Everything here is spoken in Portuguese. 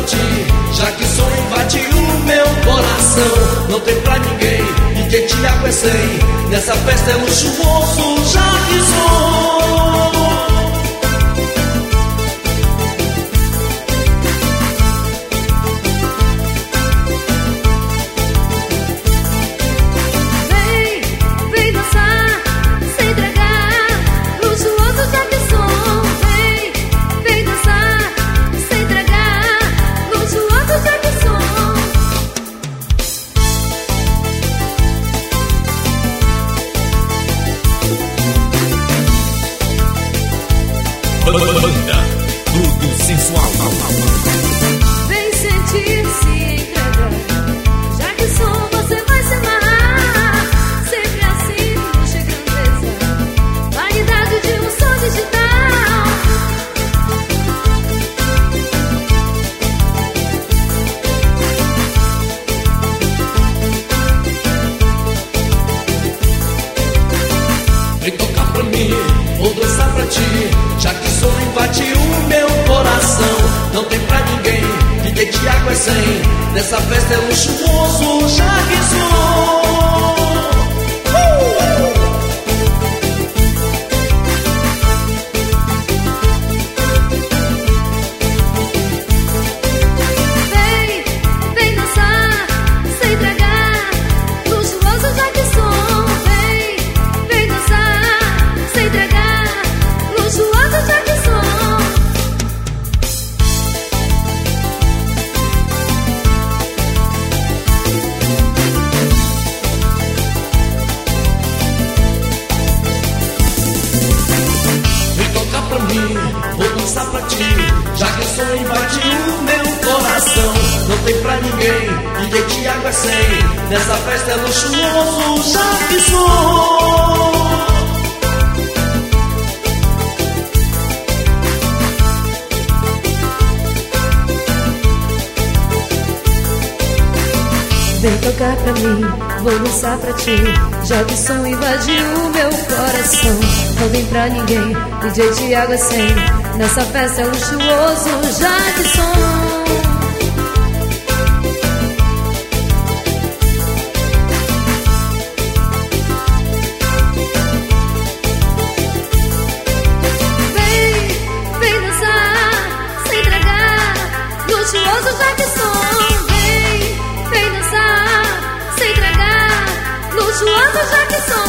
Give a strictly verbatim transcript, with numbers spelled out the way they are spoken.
ti, já que o som invade o meu coração. Não tem pra ninguém, D J Tiago é cem. Nessa festa é luxuoso, já que som. Banda Tudo Sensual. Vem sentir, se entregar, já que som você vai se amarrar. Sempre assim, luxo e grandeza, variedade de um som digital. Vem tocar pra mim, vou dançar pra ti, já que som invade o meu coração. Não tem pra ninguém, D J Tiago é cem. Nessa festa é luxuoso, já que som. uh! Vem, vem dançar, se entregar, luxuoso já que som. Vem, vem dançar, se entregar, luxuoso já que som. Vem tocar pra mim, vou dançar pra ti, já que o som invade o meu coração. Não tem pra ninguém, D J Tiago é cem. Nessa festa é luxuoso, já que som. Vem tocar pra mim, vou dançar pra ti, já que o som invadiu o meu coração. Não vem pra ninguém, D J Tiago é cem. Nessa festa é luxuoso, já que som. Vem, vem dançar, se entregar, luxuoso já que som. Vem, vem dançar, se entregar, luxuoso já que som.